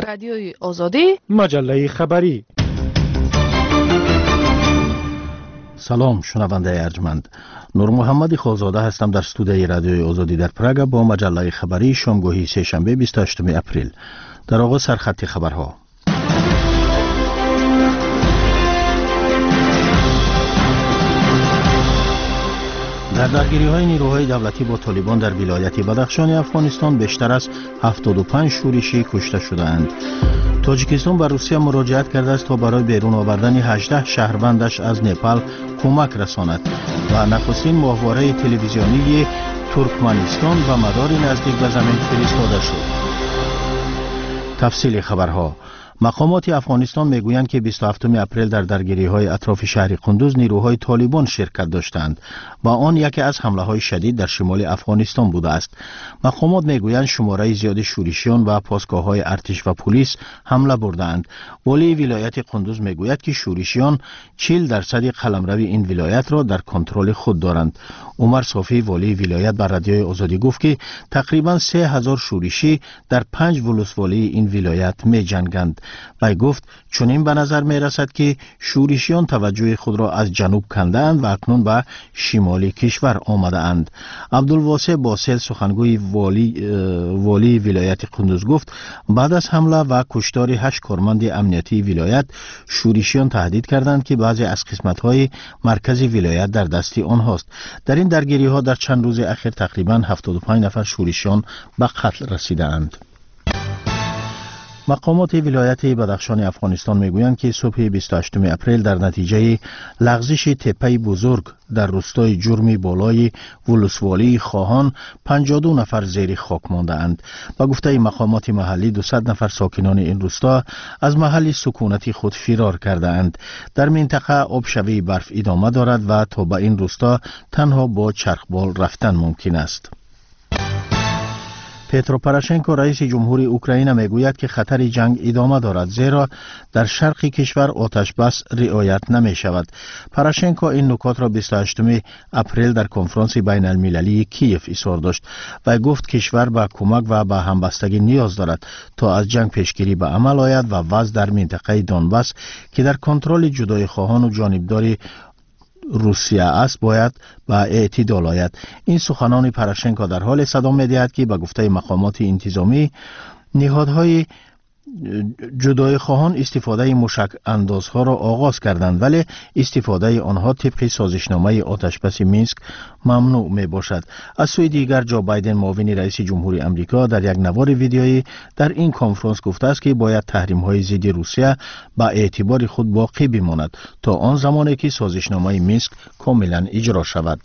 رادیوی آزادی، مجله خبری. سلام شنونده ارجمند، نور محمد خالزاده هستم در استودیوی رادیوی آزادی در پراگ با مجله خبری شامگاهی سه‌شنبه 28 اپریل. در آغاز سرخط خبرها. در درگیری‌های نیروهای دولتی با طالبان در ولایت بدخشان افغانستان بیشتر از 75 شورشی کشته شده‌اند. تاجیکستان به روسیه مراجعت کرده است تا برای بیرون آوردن 18 شهروندش از نپال کمک رساند و نخستین ماهواره تلویزیونی ترکمنستان و مدار نزدیک به زمین فرستاده شد. تفصیل خبرها. مقامات افغانستان میگویند که 27 اپریل در درگیری‌های اطراف شهر قندوز نیروهای طالبان شرکت داشتند و آن یکی از حمله‌های شدید در شمال افغانستان بوده است. مقامات میگویند شماره زیاد شورشیان و پاسگاه‌های ارتش و پلیس حمله بردند. والی ولایت قندوز میگوید که شورشیان 40% قلمرو این ولایت را در کنترل خود دارند. عمر صافی والی ولایت بر رادیوی آزادی گفت که تقریباً 3000 شورشی در 5 ولسوالی این ولایت می‌جنگند. و گفت چنین به نظر می رسد که شورشیان توجه خود را از جنوب کندند و اکنون به شمال کشور آمده اند. عبدالواسع باسل سخنگوی والی ولایت قندوز گفت بعد از حمله و کشتار 8 کارمند امنیتی ولایت شورشیان تهدید کردند که بعضی از قسمت‌های مرکزی ولایت در دستی آنهاست. در این درگیری‌ها در چند روز اخیر تقریباً 75 نفر شورشیان به قتل رسیدند. مقامات ولایت بدخشان افغانستان میگویند که صبح 28 اپریل در نتیجه لغزش تپه بزرگ در روستای جرمی بالای ولسوالی خواهان 52 نفر زیر خاک مانده اند. با گفته مقامات محلی 200 نفر ساکنان این روستا از محل سکونتی خود فرار کرده اند. در منطقه آبشوی برف ادامه دارد و تا به این روستا تنها با چرخبال رفتن ممکن است. پترو پروشنکو رئیس جمهوری اوکراین میگوید که خطر جنگ ادامه دارد زیرا در شرق کشور آتش بس رعایت نمی شود. پروشنکو این نکات را 28 اپریل در کنفرانس بین المللی کیف اظهار داشت و گفت کشور به کمک و به همبستگی نیاز دارد تا از جنگ پیشگیری به عمل آید و وضع در منطقه دونباس که در کنترل جدای خواهان و جانبدار روسیه است باید به اعتدال آید. این سخنان پروشنکو در حال صدام می‌دهد که به گفته مقامات انتظامی نهادهای جدای خواهان استفاده موشک اندازها را آغاز کردند ولی استفاده آنها طبق سازشنامه آتشبس مینسک ممنوع می باشد. از سوی دیگر جو بایدن معاون رئیس جمهوری آمریکا در یک نوار ویدیویی در این کنفرانس گفته است که باید تحریم های ضد روسیه با اعتبار خود باقی بماند تا آن زمانی که سازشنامه مینسک کاملا اجرا شود.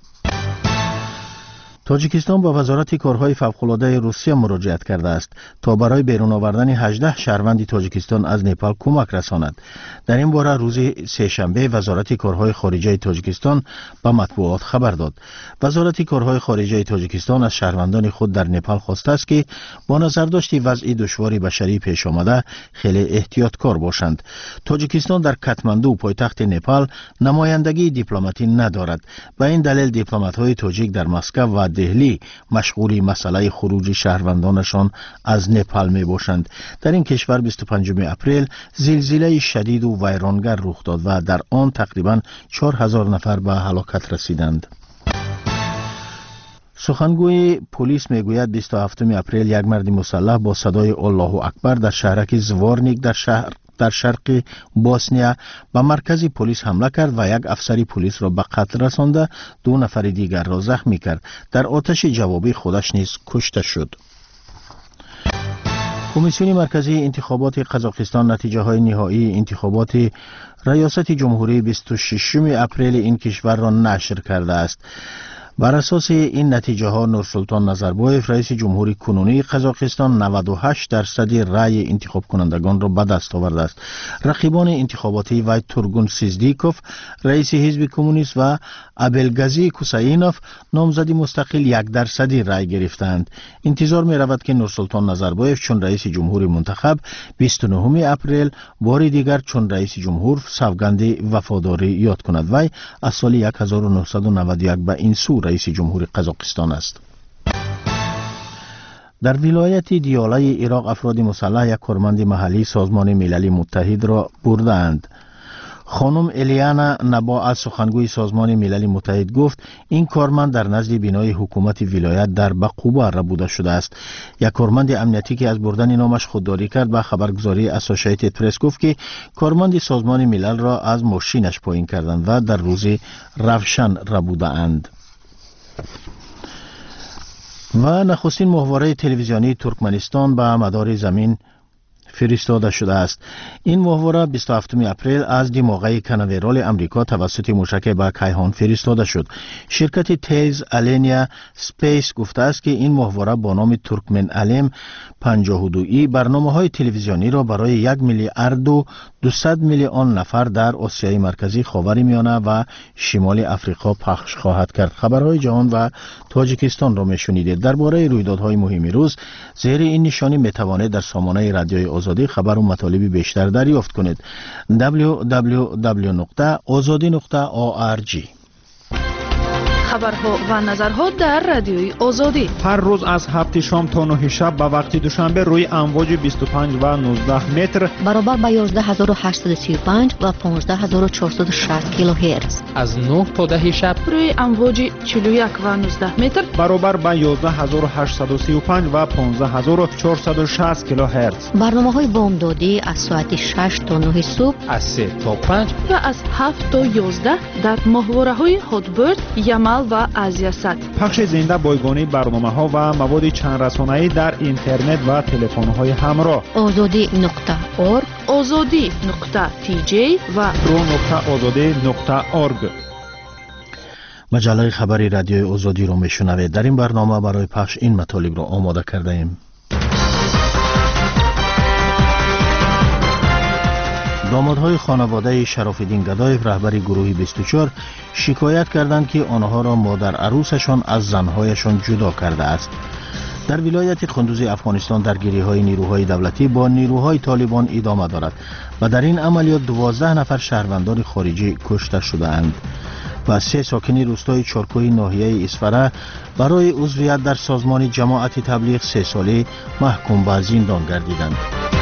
تاجیکستان با وزارت کارهای فوق‌العاده روسیه مراجعت کرده است تا برای بیرون آوردن 18 شهروند تاجیکستان از نپال کمک رساند. در این باره روز سه‌شنبه وزارت کارهای خارجه تاجیکستان به مطبوعات خبر داد. وزارت کارهای خارجه تاجیکستان از شهروندان خود در نپال خواسته است که با نظرداشت وضع دشوار بشری پیش آمده خیلی احتیاطکار باشند. تاجیکستان در کاتماندو پایتخت نپال نمایندگی دیپلماتی ندارد. به این دلیل دیپلمات‌های تاجیک در مسکو و دهلی مشغول مسئله خروج شهروندانشان از نپال می باشند. در این کشور 25 اپریل زلزله شدید و ویرانگر رخ داد و در آن تقریباً 4000 نفر به هلاکت رسیدند. سخنگوی پلیس میگوید 27 اپریل یک مرد مسلح با صدای الله اکبر در شهرک زوارنیک در شرق بوسنیا به مرکز پلیس حمله کرد و یک افسر پلیس را به قتل رسانده 2 نفر دیگر را زخمی کرد. در آتش جوابی خودش نیز کشته شد. کمیسیون مرکزی انتخابات قزاقستان نتیجه های نهایی انتخابات ریاست جمهوری 26 اپریل این کشور را نشر کرده است. بر اساس این نتیجه ها نورسلطان نظربایف رئیس جمهوری کنونی قزاقستان 98% رأی انتخاب کنندگان را به دست آورده است. رقیبان انتخاباتی وی تورگون سیزدیکوف رئیس حزب کمونیست و ابلگازی کوساینوف نامزد مستقل 1% رأی گرفتند. انتظار می رود که نورسلطان نظربایف چون رئیس جمهوری منتخب 29 اپریل بار دیگر چون رئیس جمهور سوگند وفاداری یاد کند. وی از سال 1991 به این سو رئیس جمهوری قزاقستان است. در ولایت دیاله عراق افراد مسلح یک کارمند محلی سازمان ملل متحد را بردند. خانم الیانا نبا از سخنگوی سازمان ملل متحد گفت این کارمند در نزد بینای حکومت ولایت در بقوبه ربوده شده است. یک کارمند امنیتی که از بردن نامش خودداری کرد به خبرگزاری اسوسییتد پرس گفت که کارمند سازمان ملل را از ماشینش پایین کردند و در روز روشن ربوده اند. و نخستین ماهواره تلویزیونی ترکمنستان به مدار زمین فرستاده شده است. این ماهواره 27 اپریل از دماغه کناورال امریکا توسط موشک به کیهان فرستاده شد. شرکت تیز الینیا سپیس گفته است که این ماهواره با نام ترکمن علم 52 برنامه‌های تلویزیونی را برای 1 میلیارد و 200 میلیون نفر در آسیای مرکزی، خاورمیانه و شمال افریقا پخش خواهد کرد. خبرهای جهان و تاجیکستان را میشنیدید. درباره رویدادهای مهم روز زیر این نشانی میتوانید در سامانه رادیوی آزادی خبر و مطالب بیشتر دریافت کنید. www.azadi.org. خبرها و نظرها در رادیوی آزادی هر روز از 7 شام تا 9 شب به وقت دوشنبه روی امواج 25 و 19 متر برابر با 11835 و 15460 کیلوهرتز. از 9 تا 10 شب روی امواج 41 و 19 متر برابر با 11835 و 15460 کیلوهرتز. برنامه‌های بامدادی از ساعت 6 تا 9 صبح، از 3 تا 5 و از 7 تا 11 در ماهواره‌های هاتبرد، یمل و آزیاسات. پخش زنده بایگانی برنامه‌ها و مواد چند رسانه‌ای در اینترنت و تلفن‌های همراه. azadi.org، azadi.tj و pro.azadi.org. مجله خبری رادیوی آزادی رو میشنوید. در این برنامه برای پخش این مطالب را آماده کرده ایم. دامادهای خانواده شراف‌الدین گدایف رهبر گروه 24 شکایت کردند که آنها را مادر عروسشان از زنهایشان جدا کرده است. در ولایت قندوز افغانستان درگیری‌های نیروهای دولتی با نیروهای طالبان ادامه دارد و در این عملیات 12 نفر شهروندان خارجی کشته شده‌اند و 3 ساکن روستای چارکوی ناحیه اسفره برای عضویت در سازمان جماعت تبلیغ 3 ساله محکوم به زندان گردیدند.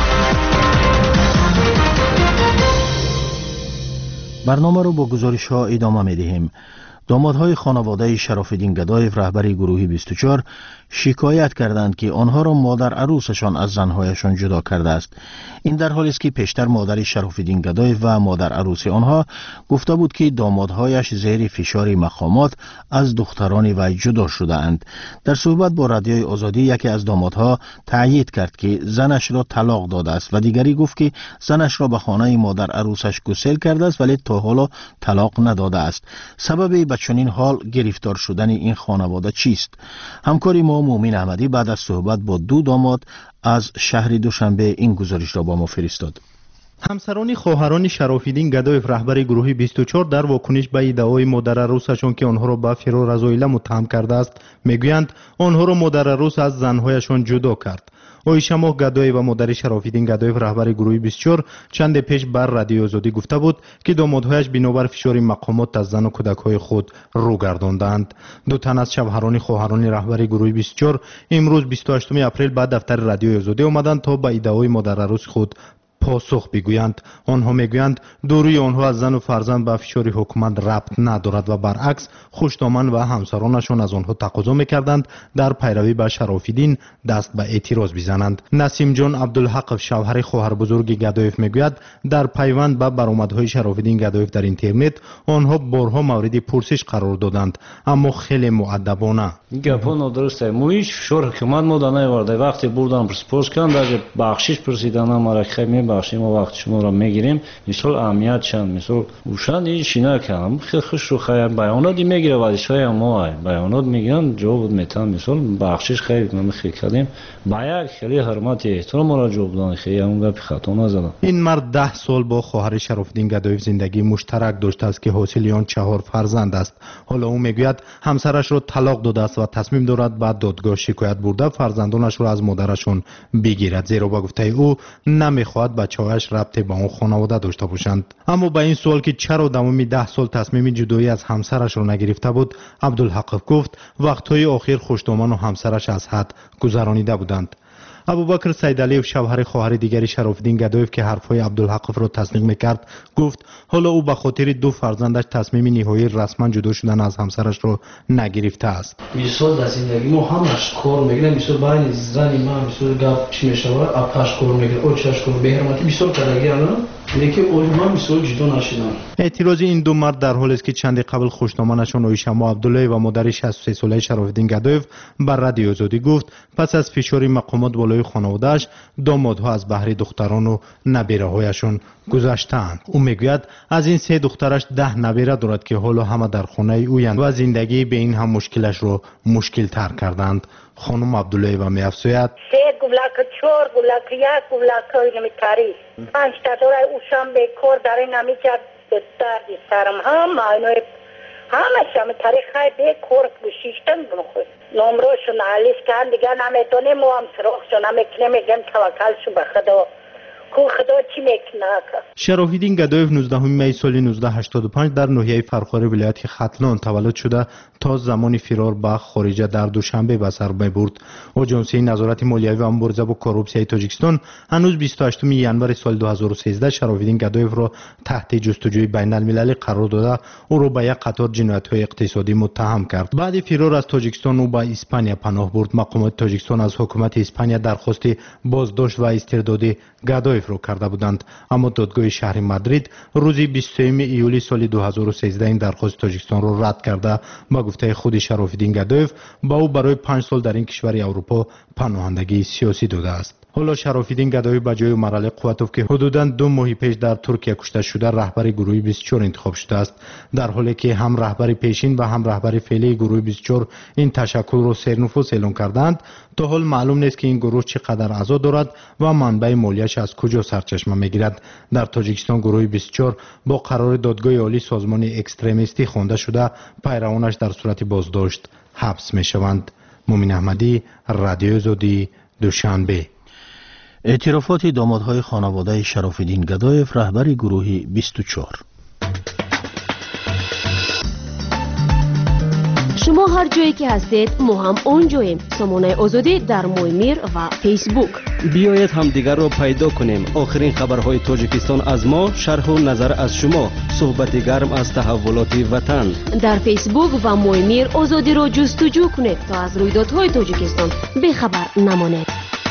برنامه رو با گزارش ها ادامه می دهیم. دامادهای خانواده شراف‌الدین گدایف رهبر گروه 24 شکایت کردند که آنها را مادر عروسشان از زنهایشان جدا کرده است. این در حالی است که پیشتر مادر شراف‌الدین گدایف و مادر عروس آنها گفته بود که دامادهایش زیر فشار مقامات از دختران وی جدا شده اند. در صحبت با رادیوی آزادی یکی از دامادها تأیید کرد که زنش را طلاق داده است و دیگری گفت که زنش را به خانه مادر عروسش گسیل کرده است ولی تا حالا طلاق نداده است. سبب به چنین حال گرفتار شدن این خانواده چیست؟ همکاری ما مومن احمدی بعد از صحبت با 2 داماد از شهر دوشنبه این گزارش را با ما فرستاد. همسران خواهران شراف‌الدین گدایف رهبر گروه 24 در واکنش به ادعای مادر عروسشان که آنها را به فرار از عائله متهم کرده است میگویند آنها را مادر عروس از زنهایشان جدا کرد. عایشه ماه گدایف و مادر شراف‌الدین گدایف رهبر گروه 24 چند پیش بر رادیو آزادی گفته بود که دامادهایش بنابر فشار مقامات از زن و کودک‌های خود رو گرداندند. 2 تن از شوهران خواهران رهبر گروه 24 امروز 28 اپریل به دفتر رادیو آزادی آمدند تا به ادعای مادر عروس خود پاسخ بگویند. آنها میگویند دوری آنها از زن و فرزند به فشار حکومت ربط ندارد و برعکس خوشدامن و همسرانشان از آنها تقاضا میکردند در پیروی به شراف‌الدین دست به اعتراض بزنند. نسیم جان عبدالحق شوهر خواهر بزرگ گدایف میگوید در پیوند به برآمدهای شراف‌الدین گدایف در اینترنت آنها بارها مورد پرسش قرار دادند اما خیلی مؤدبانه. گپا نادرسته. ما هیچ فشار حکومت ما نیاورده. وقتی بردن پرسپوز کردن در بخشش پرسیدن ما خیلی بخشی ما وقت شما را میگیریم مثل اهمیت چند مثل اوشان هیچ نکنم خیلی خوش رو خیر بیانات میگیره وظیفه ما بیانات میگن جواب میتن مثل بخشش خیلی ما خیلی کردیم باید خیلی حرمت احترام را جواب دادن خیلی اون گپ خطا نزدن. این مرد 10 سال با خواهر شراف‌الدین گدایف زندگی مشترک داشته است که حاصل آن 4 فرزند است. حالا او میگوید همسرش را طلاق داده است و تصمیم دارد به دادگاه شکایت برده فرزندانش را از مادرشون بگیرد زیرا با گفته او نمیخواهد بچه‌هایش ربطی به اون خانواده داشته باشند. اما به این سوال که چرا تمام 10 سال تصمیم جدایی از همسرش را نگرفته بود، عبدالحق گفت وقت‌های آخر خوشدامن و همسرش از حد گذرانیده بودند. ابوبکر سیدعلیف شوهر خواهر دیگری شراف‌الدین گدایف که حرفهای عبدالحق را تصدیق میکرد گفت حالا او به خاطر 2 فرزندش تصمیم نهایی رسما جدا شدن از همسرش را نگرفته است. مثال در زندگی ما همش کار میگیریم، مثال باید زنی من مثال گپ چی میشود آبکاش کار میگیره او چاش کار بهرمتی مثال کردگی الان لیکن اونها مثال جدا نشدن. اعتراض این 2 مرد در حالی است که چندی قبل خوشنامه‌شان اویشما عبدالله و مادر 63 ساله شراف‌الدین گدایف بر رادیو آزادی گفت پس از فشار مقامات بالای خانواده‌اش دامادها از بهر دختران و نبیره‌هایشان گذشتند. او میگوید از این 3 دخترش 10 نبیره دارد که حالا همه در خانه اویند و زندگی به این هم مشکلش رو مشکل تر کردند. خانم عبدالله و می‌افزاید 3 گولک 4 گولک 1 گولک نمی‌تاری 5 تا دورای اوشام به کار در نمی‌کرد درد سرم همه شام تاریخ به کار گوشیشتن بنخواد نمرهشون علیس کن دیگه نمیتونیم و هم سراغشون نمیکنه میگم توکل شو به خدا کو خدا چی میکنه. شراف‌الدین گدایف 19 می سال 1985 در ناحیه فرخار ولایت ختلان تولد شده تا زمان فرار به خارج در دوشنبه به سر میبرد. آژانس نظارت مالیوی و مبارزه با کروپسیون تاجیکستان هنوز 28 ینور سال 2013 شراف‌الدین گدایف را تحت جستجوی بین المللی قرار داده او را به یک قطار جنایت‌های اقتصادی متهم کرد. بعد فرار از تاجیکستان او به اسپانیا پناه برد. مقامات تاجیکستان از حکومت اسپانیا درخواست بازداشت و استرداد گدایف را کرده بودند، اما دادگاه شهر مادرید روز 23 ایولی سال 2013 این درخواست تاجیکستان را رد کرده با گفته خود شراف‌الدین گدایف با او برای 5 سال در این کشور اروپا پناهندگی سیاسی داده است. حالا شراف‌الدین گدایف به جای مرحله قوتوف که حدوداً 2 ماه پیش در ترکیه کشته شده رهبر گروه 24 انتخاب شده است، در حالی که هم رهبر پیشین و هم رهبر فعلی گروه 24 این تشکل را سرنفوذ اعلام کردند. تا حال معلوم نیست که این گروه چقدر اعضا دارد و منبع مالیش از کجا سرچشمه میگیرد. در تاجیکستان گروه 24 با قرار دادگاه عالی سازمان اکستریمیستی خوانده شده پیروانش در صورت بازداشت حبس میشوند. مومن احمدی، رادیو آزادی، دوشنبه. اعترافات دامادهای خانواده شراف‌الدین گدایف رهبر گروه 24. شما هر جایی که هستید ما هم اونجاییم. سامانه آزادی در مویمیر و فیسبوک. بیایید همدیگر را پیدا کنیم. آخرین خبرهای تاجیکستان از ما، شرح و نظر از شما، صحبت گرم از تحولات وطن. در فیسبوک و مویمیر آزادی را جستجو کنید تا از رویدادهای تاجیکستان بی‌خبر نمانید.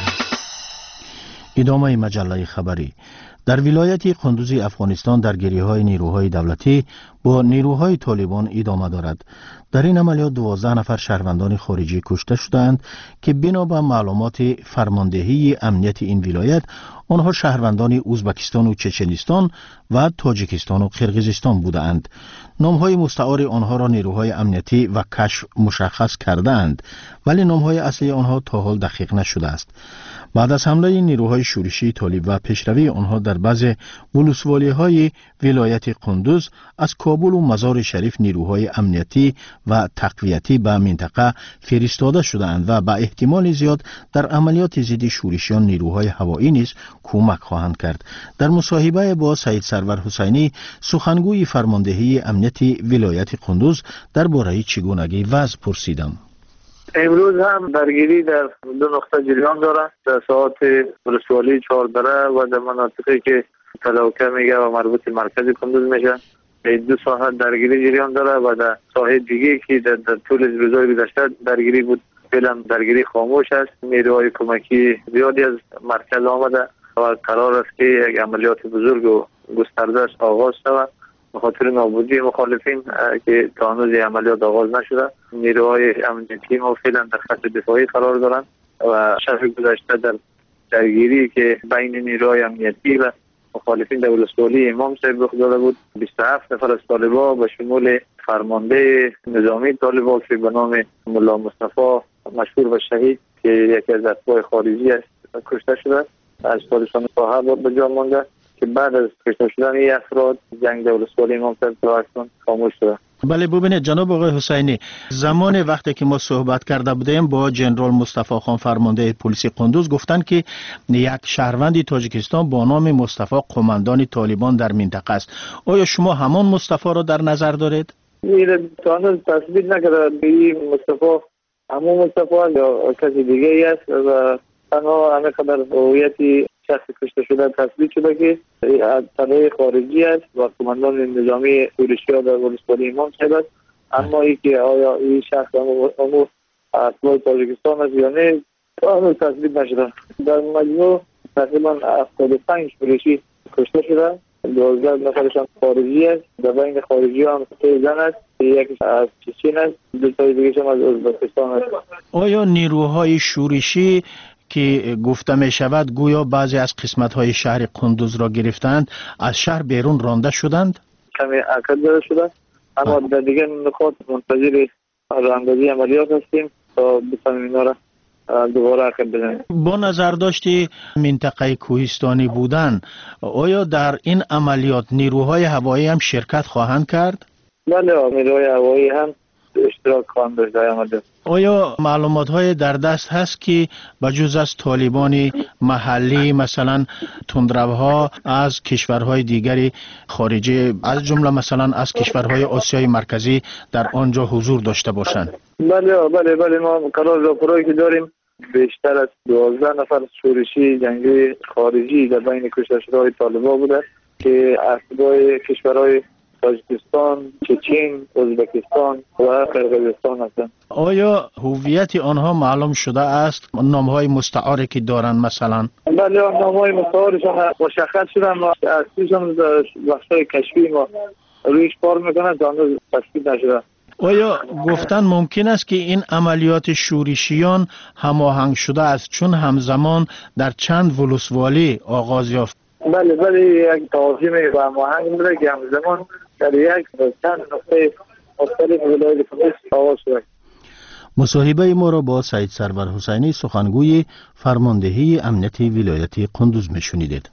ادامه مجله خبری. در ولایت قندوز افغانستان درگیری‌های نیروهای دولتی با نیروهای طالبان ادامه دارد. در این عملیات 12 نفر شهروندان خارجی کشته شدند که بنا به معلومات فرماندهی امنیت این ولایت آنها شهروندان ازبکستان و چچنستان و تاجیکستان و قرقیزستان بودند. نامهای مستعار آنها را نیروهای امنیتی و کشف مشخص کردند ولی نامهای اصلی آنها تا حال دقیق نشده است. بعد از حمله نیروهای شورشی طالب و پیشروی آنها در بعض ولسوالی‌های ولایت قندوز از کابل و مزار شریف نیروهای امنیتی و تقویتی به منطقه فرستاده شدند و به احتمال زیاد در عملیات ضد شورشیان نیروهای هوایی نیز کمک خواهند کرد. در مصاحبه با سید سرور حسینی سخنگوی فرماندهی امنیتی ولایت قندوز درباره چگونگی وضع پرسیدم. امروز هم درگیری در 2 نقطه جریان دارد، در ساعت ولسوالی 14 و در مناطقی که تلاوکه میگه و مربوط مرکز قندوز میشه 2 ساعت درگیری جریان دارد و در ساحه دیگه که در طول روزهای گذشته درگیری بود فعلا درگیری خاموش است. نیروهای کمکی زیادی از مرکز آمده و قرار است که یک عملیات بزرگ و گسترده آغاز شود به خاطر نابودی مخالفین که تا هنوز عملیات آغاز نشده. نیروهای امنیتی ما فعلا در خط دفاعی قرار دارند و شب گذشته در درگیری که بین نیروهای امنیتی و مخالفین در ولسوالی امام صاحب رخ داده بود 27 نفر از طالبان به شمول فرمانده نظامی طالبان که به نام ملا مصطفی مشهور و شهید که یکی از اتباع خارجی است کشته شده. از طالبان ساحه به جا مانده که بعد از کشته شدن این افراد جنگ در ولسوالی امام صاحب تا اکنون خاموش شده. بله ببینید جناب آقای حسینی، زمان وقتی که ما صحبت کرده بودیم با جنرال مصطفی خان فرمانده پلیس قندوز گفتن که یک شهروند تاجیکستان با نام مصطفی قماندان طالبان در منطقه است. آیا شما همان مصطفی را در نظر دارید؟ تانه تثبیت نکرده این مصطفی همون مصطفی یا کسی دیگه است و تنها همه قدر هویتی شخص کشته شده تثبیت شده که طلای خارجی است و قماندان نظامی شورشی‌ها در ولسوالی امام صاحب است. اما ای که آیا این شخص همون اطلاع تاجیکستان است یا نه تانه تثبیت نشده. در مجموع تقریبا 75 شورشی کشته شده، 12 نفرشان خارجی است. در بین خارجی هم 3 زن است، یکی از چچن است، 2 تا دیگه هم از ازبکستان است. آیا نیروهای شورشی که گفته می شود گویا بعضی از قسمت های شهر قندوز را گرفتند از شهر بیرون رانده شدند؟ کمی اکد داده شده، اما در دیگر نقاط منتظر راندازی عملیات هستیم تا بتوانیم اینا را دوباره اکد بزنیم. با نظر داشتی منطقه کوهستانی بودن، آیا در این عملیات نیروهای هوایی هم شرکت خواهند کرد؟ بله، نیروهای هوایی هم اشتراک خواهند داشت در عملیات. آیا معلومات های در دست هست که بجز از طالبان محلی مثلا تندروها از کشورهای دیگری خارجی از جمله مثلا از کشورهای آسیای مرکزی در آنجا حضور داشته باشند؟ بله ما قرار راپورایی که داریم بیشتر از 12 نفر شورشی جنگی خارجی در بین کشته شده‌های طالبان بوده که اصلی کشورهای تاجیکستان، چچن، ازبکستان و قرقیزستان هستند. آیا هویت آنها معلوم شده است؟ نام‌های مستعاری که دارند مثلا؟ بله، نام‌های مستعارشان مشخص شدن، اصلیشان بخش‌های کشفی ما رویش کار میکنند تا هنوز تثبیت نشده. آیا گفتن ممکن است که این عملیات شورشیان هماهنگ شده است چون همزمان در چند ولسوالی آغاز یافت؟ بله یک تنظیم و هماهنگ بوده که همزمان در یک چند نقطه مختلف ولایت قندوز آغاز شده. مصاحبه ما را با سید سرور حسینی سخنگوی فرماندهی امنیتی ولایت قندوز میشنیدید.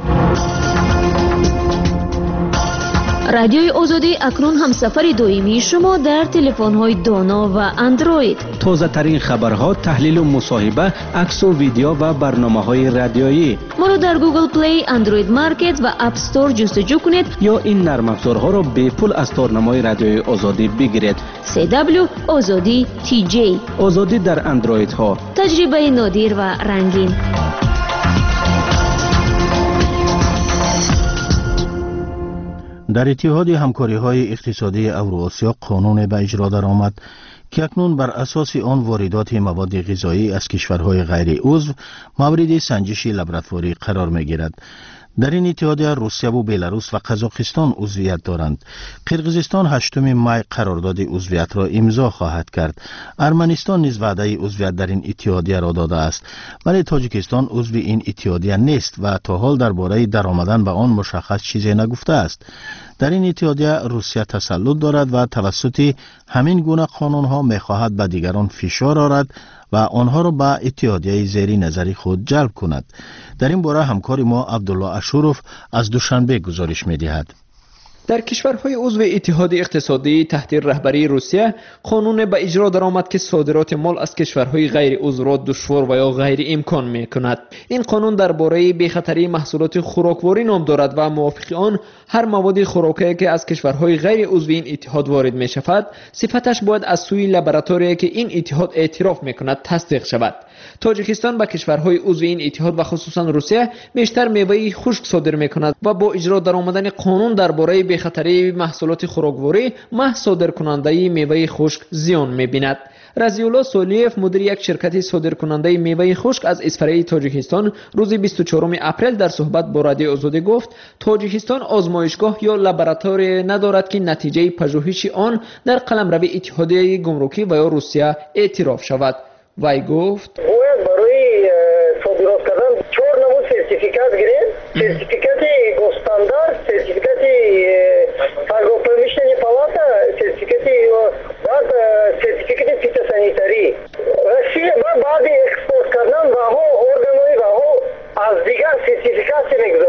رادیوی آزادی اکنون همسفر دائمی شما در تلفن‌های دانا و اندروید. تازه ترین خبرها، تحلیل و مصاحبه، عکس و ویدیو و برنامه‌های رادیویی. ما را در گوگل پلی، اندروید مارکت و اپ استور جستجو کنید یا این نرم افزارها را به پول از تارنمای رادیوی آزادی بگیرید. CW آزادی TJ. آزادی در اندروید ها. تجربه نادر و رنگین. در اتحاد همکاری‌های اقتصادی اوراسیا قانون به اجرا درآمد که اکنون بر اساس آن واردات مواد غذایی از کشورهای غیر عضو مورد سنجش لابراتواری قرار می‌گیرد. در این اتحادیه روسیه و بلاروس و قزاقستان عضویت دارند. قرقیزستان 8 می قرارداد عضویت را امضا خواهد کرد. ارمنستان نیز وعده عضویت در این اتحادیه را داده است، ولی تاجیکستان عضو این اتحادیه نیست و تا حال درباره درآمدن به آن مشخص چیزی نگفته است. در این اتحادیه روسیه تسلط دارد و توسط همین گونه قانون‌ها می‌خواهد به دیگران فشار آورد و آنها را به اتحادیه زیر نظر خود جلب کند. در این باره همکار ما عبدالله اشورف از دوشنبه گزارش می‌دهد. در کشورهای عضو اتحاد اقتصادی تحت رهبری روسیه قانون به اجرا درآمد که صادرات مال از کشورهای غیر عضو را دشوار و یا غیر امکان می‌کند. این قانون درباره بی‌خطری محصولات خوراکواری نام دارد و موافق آن هر مواد خوراکی که از کشورهای غیر عضو این اتحاد وارد می‌شود صفتش باید از سوی لابراتوری که این اتحاد اعتراف می‌کند تصدیق شود. تاجیکستان به کشورهای عضو این اتحاد و خصوصا روسیه بیشتر میوه خشک صادر می‌کند و با اجرا درآمدن قانون درباره خطری محصولات خوراکواری محض صادرکننده میوه خشک زیان می‌بیند. رضی الله سولیف مدیر یک شرکت صادرکننده میوه خشک از اسفره تاجیکستان روز 24 اپریل در صحبت با رادیو آزادی گفت تاجیکستان آزمایشگاه یا لابراتوری ندارد که نتیجه پژوهش آن در قلمرو اتحادیه گمرکی و یا روسیه اعتراف شود. وی گفت برای صادرات کردن 4 نمود سرتیفیکات گرفت. سرتیفیکات گوستاندار، سرتیفیکات فرگوپرمیشنی پالاتا، سرتیفیکات بعد سرتیفیکات فیتوسانیتاری. روسیه بعد اکسپورت کردن و ها ارگانوی و ها از دیگر سرتیفیکات میگذارد.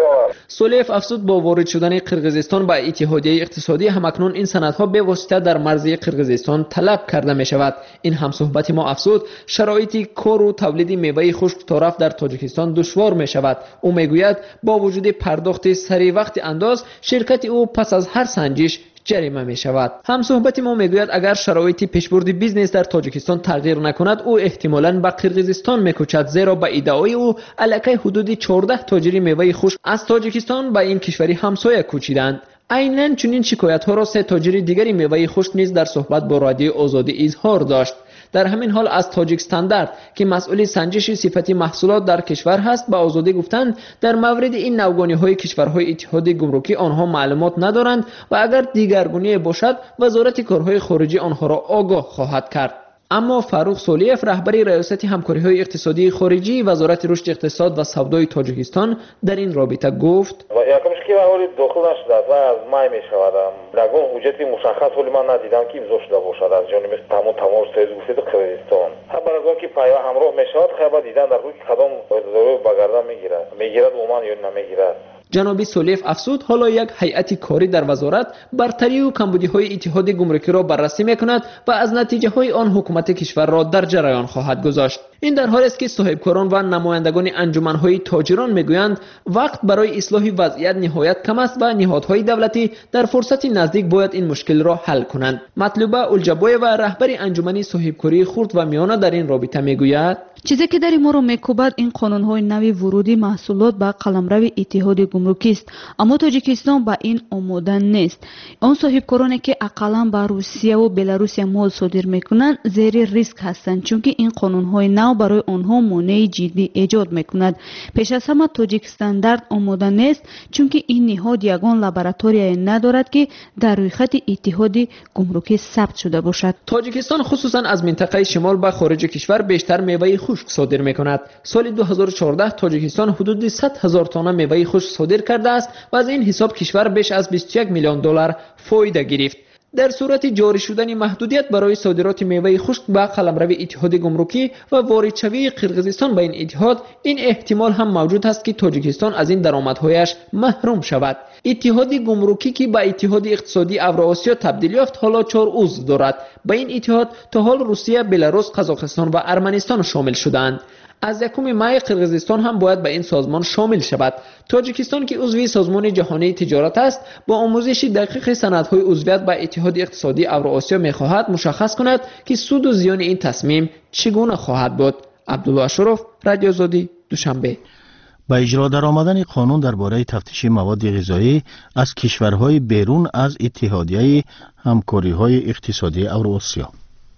سولیف افزود با وارد شدن قرقیزستان به اتحادیه اقتصادی همکنون این سندها به واسطه در مرزی قرقیزستان طلب کرده می شود. این همصحبت ما افزود شرایط کار و تولید میوه خشک تا رفت در تاجیکستان دشوار می شود. او میگوید با وجود پرداخت سریع وقت انداز شرکت او پس از هر سنجش جریمه می شود. همصحبت ما میگوید اگر شرایط پیشبرد بیزنس در تاجیکستان تغییر نکند او احتمالاً به قرقیزستان میکوچد، زیرا به ادعای او الکی حدود 14 تاجر میوه خشک از تاجیکستان به این کشوری همسایه کوچیدند. عیناً چنین شکایت ها را 3 تاجر دیگری میوه خشک نیز در صحبت با رادیو آزادی اظهار داشت. در همین حال از تاجیک استاندارد که مسئول سنجش صفتی محصولات در کشور هست به آزادی گفتند در مورد این نوگانی‌های کشورهای اتحاد گمرکی آنها معلومات ندارند و اگر دیگرگونی باشد وزارت کارهای خارجی آنها را آگاه خواهد کرد. اما فاروق سولیف رهبر ریاست همکاری‌های اقتصادی خارجی وزارت رشد اقتصاد و سودای تاجیکستان در این رابطه گفت یکمش که وارد داخل نشده و از مای میشود لگون حجت مشخص ولی من ندیدم که امضا شده باشد از جانب تمام سیز گفتید قرقیزستان. خبر از آنکه پیام همراه میشود خبر دیدن در روی کدام اداره بگردن میگیرد عموما یا نمیگیرد. جناب سولیف افزود حالا یک هیئت کاری در وزارت برتری و کمبودی‌های اتحاد گمرکی را بررسی می‌کند و از نتیجه‌های آن حکومت کشور را در جریان خواهد گذاشت. این در حالی است که صاحبکاران و نمایندگان انجمن‌های تاجران می‌گویند وقت برای اصلاح وضعیت نهایت کم است و نهادهای دولتی در فرصت نزدیک باید این مشکل را حل کنند. مطلوبه الجبای و رهبر انجمن صاحبکاری خرد و میانه در این رابطه می‌گوید چیزی که در ما رو میکوبد این قانون‌های نوی ورودی محصولات به قلمرو اتحاد گمرکی است، اما تاجیکستان با این آماده نیست. آن صاحبکارانی که اقلا به روسیه و بلاروس مال صادر میکنند زیر ریسک هستند، چون که این قانون‌های نو برای آنها مانع جدی ایجاد میکند. پیش از همه تاجیک استاندارد آماده نیست، چون که این نهاد یگان لابراتوری ندارد که در روی خط اتحاد گمرکی ثبت شده باشد. تاجیکستان خصوصا از منطقه شمال به خارج کشور بیشتر میوه خشک صادر میکند. سال 2014 تاجیکستان حدود 100,000 تن میوه خشک صادر کرده است و از این حساب کشور بیش از 21 میلیون دلار فایده گرفت. در صورت جاری شدن محدودیت برای صادرات میوه خشک به قلمرو اتحاد گمرکی و واردشوی قرقیزستان به این اتحاد، این احتمال هم موجود است که تاجیکستان از این درآمدهایش محروم شود. اتحاد گمرکی که به اتحاد اقتصادی اوراسیا تبدیل یافت حالا 4 عضو دارد. به این اتحاد تا حال روسیه، بلاروس، قزاقستان و ارمنستان شامل شدند. از 1 می قرقیزستان هم باید به این سازمان شامل شود. تاجیکستان که عضو سازمان جهانی تجارت است با آموزش دقیق سندهای عضویت به اتحاد اقتصادی اوراسیا می‌خواهد مشخص کند که سود و زیان این تصمیم چگونه خواهد بود. عبدالله اشرف، رادیو آزادی، دوشنبه. با اجرا درآمدن قانون درباره تفتیش مواد غذایی از کشورهای بیرون از اتحادیه همکاری‌های اقتصادی اوراسیا.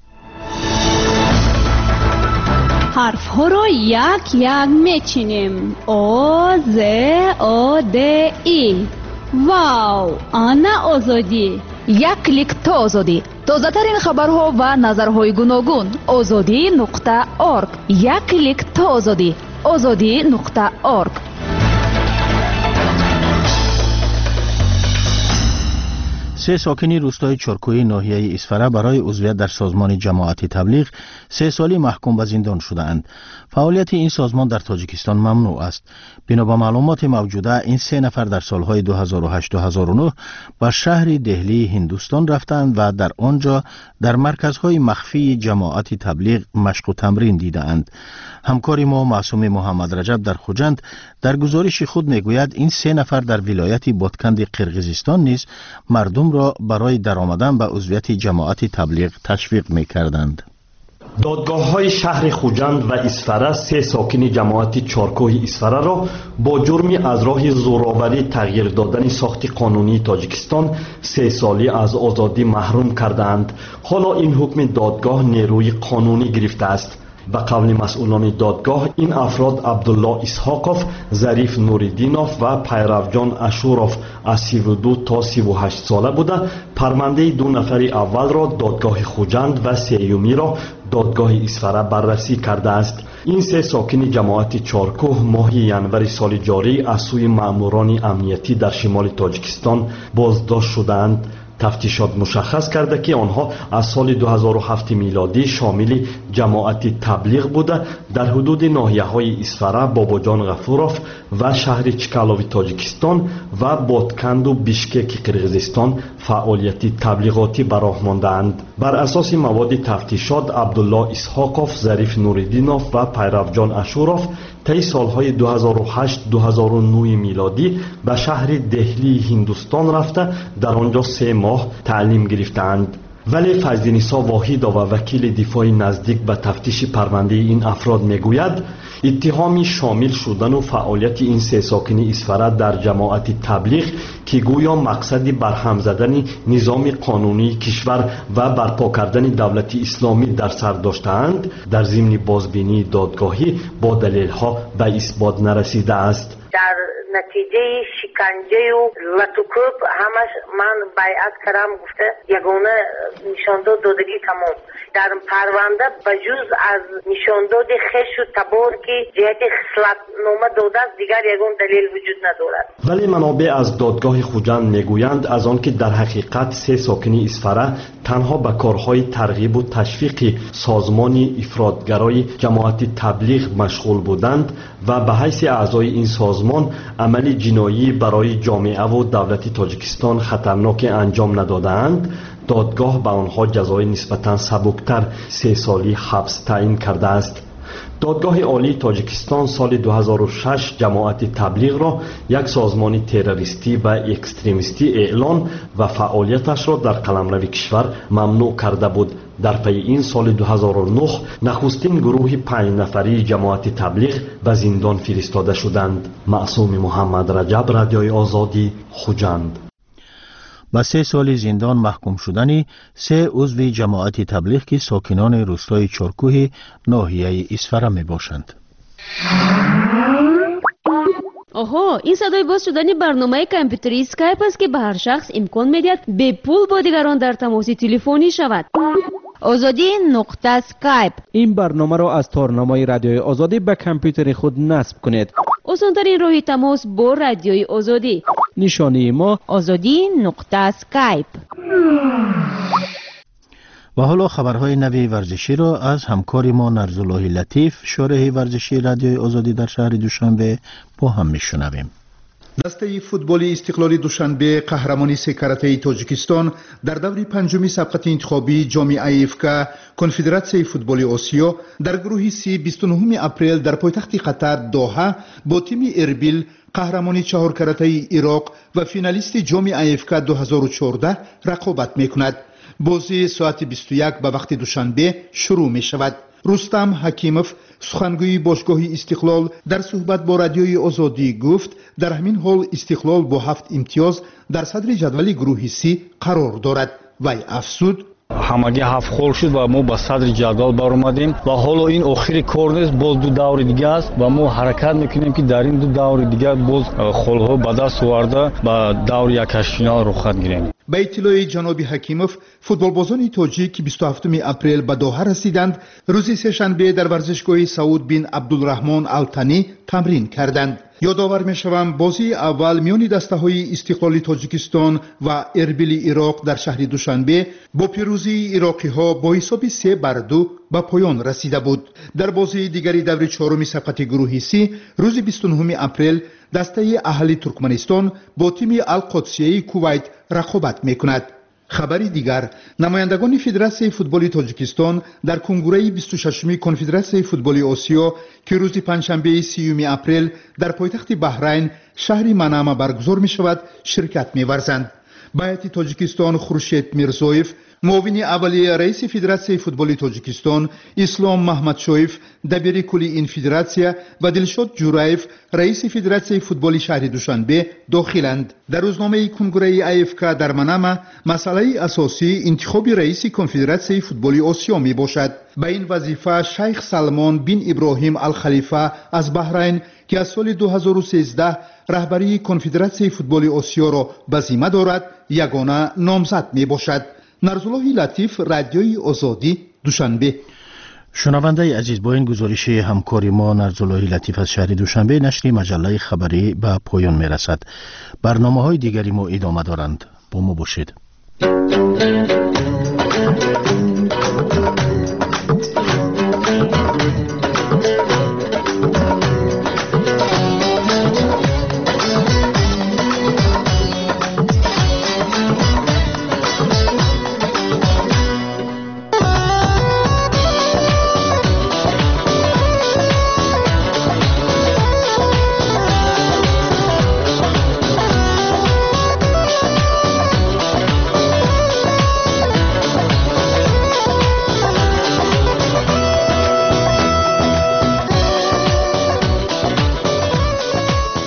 حرف ها را یک یک میچینیم. آ ز آ د ای. واو، آنا آزادی. یک کلیک تا آزادی. تازه ترین خبرها و نظرهای گوناگون. azadi.org. یک کلیک تا آزادی. azadi.org. 3 ساکنی روستای چارکوی ناحیه اسفره برای عضویت در سازمان جماعت تبلیغ 3 سالی محکوم به زندان شده‌اند. فعالیت این سازمان در تاجیکستان ممنوع است. بنا به معلومات موجوده این 3 نفر در سالهای 2008-2009 به شهر دهلی هندوستان رفتند و در آنجا در مرکزهای مخفی جماعت تبلیغ مشق و تمرین دیدند. همکار ما معصوم محمد رجب در خوجند در گزارش خود میگوید این 3 نفر در ولایت بادکند قرقیزستان نیز مردم را برای درآمدن به عضویت جماعت تبلیغ تشویق می‌کردند. دادگاه‌های شهر خوجند و اسفره 3 ساکن جماعت چارکوه اسفره را با جرم از راه زورآوری تغییر دادن ساخت قانونی تاجیکستان 3 سالی از آزادی محروم کردند. حالا این حکم دادگاه نیروی قانونی گرفته است. به قول مسئولان دادگاه این افراد عبدالله اسحاقوف، ظریف نوریدینوف و پیروجان اشوروف از 32 تا 38 ساله بوده. پرونده 2 نفر اول را دادگاه خوجند و 3 را دادگاه اسفره بررسی کرده است. این 3 ساکن جماعت چارکوه ماه ینور سال جاری از سوی ماموران امنیتی در شمال تاجیکستان بازداشت شدند. تفتیشات مشخص کرده که آنها از سال 2007 میلادی شامل جماعت تبلیغ بوده در حدود ناحیه‌های اسفره، باباجان غفوروف و شهر چکالوی تاجیکستان و بادکند و بیشکک قرغیزستان فعالیت تبلیغاتی به راه مانده‌اند. بر اساس مواد تفتیشات عبدالله اسحاقوف، ظریف نوریدینوف و پیروجان اشوروف طی سالهای 2008-2009 میلادی به شهر دهلی هندوستان رفته در آنجا 3 ماه تعلیم گرفتند. ولی فیض‌نسا واحد و وکیل دفاع نزدیک به تفتیش پرونده این افراد میگوید اتهام شامل شدن و فعالیت این 3 ساکن اسفره در جماعت تبلیغ که گویا مقصد برهم زدن نظام قانونی کشور و برپا کردن دولت اسلامی در سر داشتند در ضمن بازبینی دادگاهی با دلیل‌ها به اثبات نرسیده است. در نتیجه شکنجه و لطوکوب همش من بیعت کردم، گفته یگانه نشانداد دادگی تمام. در پرونده بجز از نشانداد خش و تبار که جهت خصلت نامه داده است دیگر یگان دلیل وجود ندارد. ولی منابع از دادگاه خوجند میگویند از آنکه در حقیقت 3 ساکن اسفره تنها به کارهای ترغیب و تشویق سازمان افرادگرای جماعت تبلیغ مشغول بودند و به حیث اعضای این سازمان عمل جنایی برای جامعه و دولت تاجیکستان خطرناک انجام ندادند، دادگاه به آنها جزای نسبتاً سبکتر 3 سالی حبس تعیین کرده است. دادگاه عالی تاجیکستان سال 2006 جماعت تبلیغ را یک سازمان تروریستی و اکستریمیستی اعلان و فعالیتش را در قلمرو کشور ممنوع کرده بود. در پی این سال 2009 نخستین گروه 5 نفری جماعت تبلیغ به زندان فرستاده شدند. معصوم محمد رجب، رادیوی آزادی، خوجند. با 3 سال زندان محکوم شدن 3 عضو جماعت تبلیغ که ساکنان روستای چارکوه ناحیه اسفره می باشند. آها، این صدای باز شدن برنامه کامپیوتری اسکایپ است که به هر شخص امکان میدهد به پول با دیگران در تماس تلفنی شود. آزادی نقطه اسکایپ. این برنامه را از تارنمای رادیوی آزادی به کامپیوتر خود نصب کنید. آسان‌ترین راه تماس با رادیوی آزادی. نشانی ما آزادی نقطه اسکایپ. و حالا خبرهای نوی ورزشی را از همکار ما نرزالله لطیف، شارح ورزشی رادیوی آزادی در شهر دوشنبه با هم میشنویم. دسته فوتبال استقلال دوشنبه قهرمانی 3 کرته تاجیکستان در دور 5 سبقت انتخابی جام ایفکا کنفدراسیون فوتبال آسیا در گروه سی 29 اپریل در پایتخت قطر دوحه با تیم اربیل قهرمانی 4 کرته عراق و فینالیست جام ایفکا 2014 رقابت میکند. بازی ساعت 21 به وقت دوشنبه شروع می شود. رستم حکیموف، سخنگوی باشگاه استقلال، در صحبت با رادیوی آزادی گفت در همین حال استقلال با 7 امتیاز در صدر جدول گروه سی قرار دارد. وی افزود ҳамагӣ 7 хол шуд ва мо ба садри ҷадвал баромадем ва ҳоло ин охири кор нест, боз 2 даври дига аст ва мо ҳаракат мекунем ки дар ин 2 даври дига боз холҳо ба даст оварда ба даври якашфинал рухат гирем. با اطلاع جناب حکیموف، فوتبالبازان تاجیک که 27 اپریل به دوحه رسیدند روز سه‌شنبه در ورزشگاه سعود بن عبدالرحمن التانی تمرین کردند. یادآور می‌شوم بازی اول میان دسته‌های استقلال تاجیکستان و اربیل عراق در شهر دوشنبه با پیروزی عراقی‌ها با حساب 3-2 به پایان رسیده بود. در بازی دیگری دور 4 سبقت گروه سی روز 29 اپریل دسته اهل ترکمنستان با تیم القدسیه کویت رقابت میکند. خبری دیگر، نمایندگان فدراسیون فوتبال تاجیکستان در کنگره 26 کنفدراسیون فوتبال آسیا که روز پنجشنبه 30 اپریل در پایتخت بحرین شهر منامه برگزار می شود شرکت می ورزند. بیعت تاجیکستان خورشید میرزویف، معاون اولی رئیس فدراسیون فوتبال تاجیکستان، اسلام محمدشویف، دبیر کلی این فدراسیون و دلشاد جورایف، رئیس فدراسیون فوتبال شهر دوشنبه داخلند. در روزنامه کنگره ایفکا در منامه مسئله اساسی انتخاب رئیس کنفدراسیون فوتبال آسیا می باشد. به این وظیفه شیخ سلمان بن ابراهیم الخلیفه از بحرین که از سال 2013 رهبری کنفدراسیون فوتبال آسیا را به ذمه دارد یگانه نامزد می باشد. نرزالله لطیف، رادیوی آزادی، دوشنبه. شنونده عزیز، با این گزارش همکاری ما نرزالله لطیف از شهر دوشنبه نشر مجله خبری به پایان می رسد. برنامه های دیگری ما ادامه دارند. با ما باشید.